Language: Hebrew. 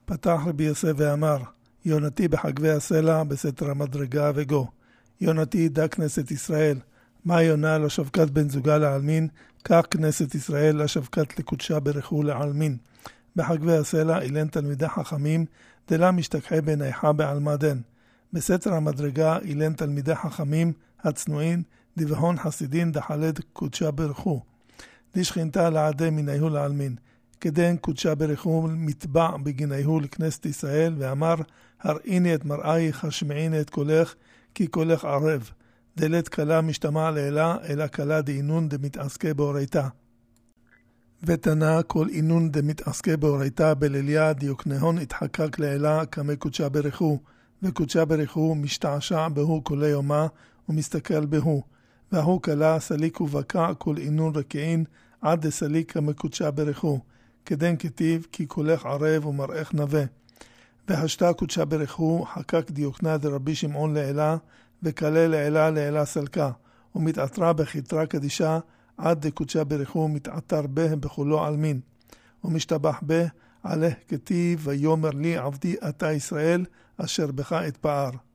פתח רבי יוסף ואמר, יונתי בחגבי הסלע בסתר המדרגה וגו. יונתי דה כנסת ישראל. מה יונה לא שבקת בן זוגה לעלמין, כך כנסת ישראל לא שבקת לקודשה ברכו לעלמין. בחגבי הסלע אילן תלמידי חכמים, דלה משתכחי בן איכה בעלמדן. בסתר המדרגה אילן תלמידי חכמים הצנועים, דבהון חסידין דחלד קודשה ברכו. דשכינתה לעדי מנייהו לעלמין. כדן קודשה ברכו מתבע בגינייהו לכנסת ישראל, ואמר, הראיני את מראייך, השמעיני את קולך, כי קולך ערב. דלת קלה משתמע לאלה, אלא קלה דאינון דמתעסקי באורייתה. ותנה כל אינון דמתעסקי באורייתה בליליה דיוקנהון התחקק לאלה כמי קודשה ברכו, וקודשה ברכו משתעשע בהו כל יומה ומסתכל בהו. והוא קלה סליק ובקע כל אינון רקיעין עד דסליק כמי קודשה ברכו. כדן כתיב כי קולך ערב ומראך נווה. והשתה קודשה ברכו חקק דיוקנה דרבי שמעון לאלה, וקלה לאלה לאלה סלקה, ומתעטרה בחיטרה קדישה עד דקודשה ברכו מתעטר בה בחולו עלמין. ומשתבח בה עליה כתיב ויאמר לי עבדי אתה ישראל אשר בך אתפאר.